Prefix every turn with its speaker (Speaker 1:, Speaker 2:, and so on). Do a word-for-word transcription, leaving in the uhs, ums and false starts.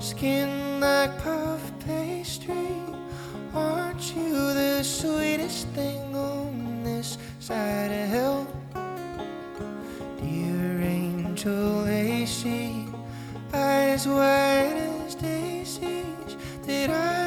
Speaker 1: Skin like puff pastry. Aren't you the sweetest thing on this side of hell? Dear Angel Lacey, eyes wide as daisies, did I